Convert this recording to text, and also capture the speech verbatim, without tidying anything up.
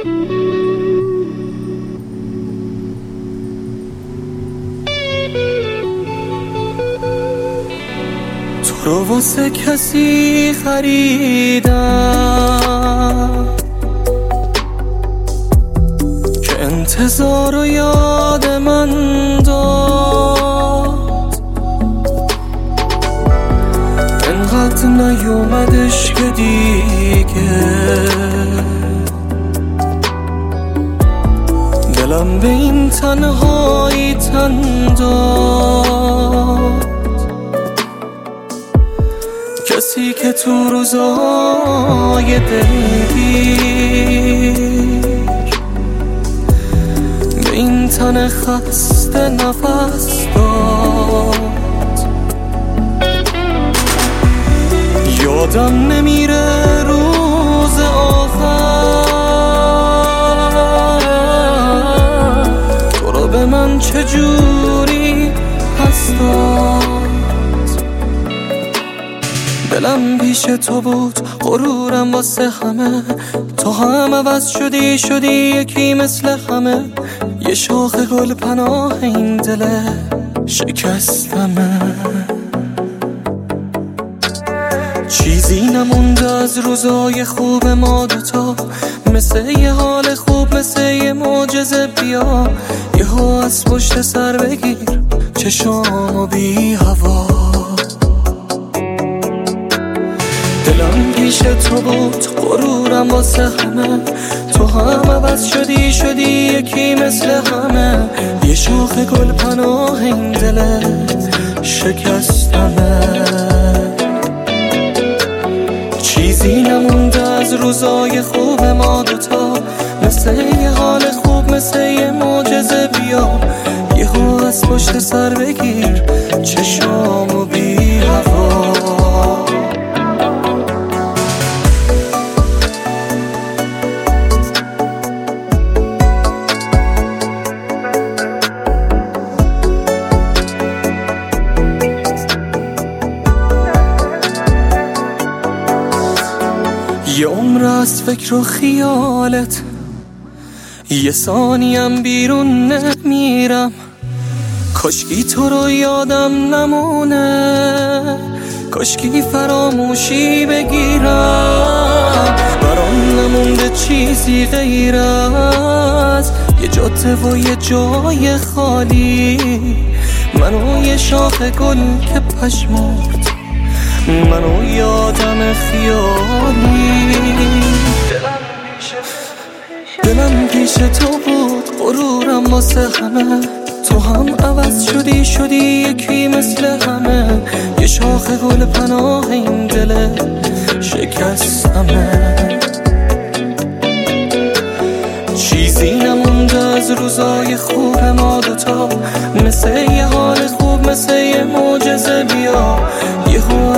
تو رو واسه کسی خریدم که انتظار و یاد من داد، انقدر نیومدش که دیگه دلم به این تنهایی تن داد. کسی که تو روزای دلگیر به این تن خسته نفس داد، یادم نمیره روز آخر تو رو به من چجوری پس داد. دلم پیش تو بود، غرورم واسه همه، تو هم عوض شدی شدی یکی مثل همه. یه شاخ گل پناه این دل شکستمه، چیزی نمونده از روزای خوب ما دوتا، مثل یه حال خوب مثل یه معجزه بیا یهو از پشت سر بگیر چشامو بی هوا. دلم پیش تو بود، غرورم واسه همه، تو هم عوض شدی شدی یکی مثل همه. یه شاخ گل پناه این دل شکستمه، چیزی نمونده از روزای خوب ما دوتا، مثل یه حال خوب مثل یه معجزه بیا یهو از پشت سر بگیر چشامو بی هوا. یه عمر از فکر و خیالت، یه ثانیم بیرون نمیرم، کاشکی تو رو یادم نمونه، کاشکی فراموشی بگیرم. برام نمونده چیزی غیر از یه جاده و یه جای خالی، منو یه شاخ گل که پشمرد، منو یادم خیالی. دلم پیش تو بود، غرورم واسه همه، تو هم عوض شدی شدی یکی مثل همه. یه شاخ گل پناه این دل شکستمه، چیزی نمونده از روزای خوب ما دوتا، مثل یه حال خوب مثل یه معجزه بیا یهو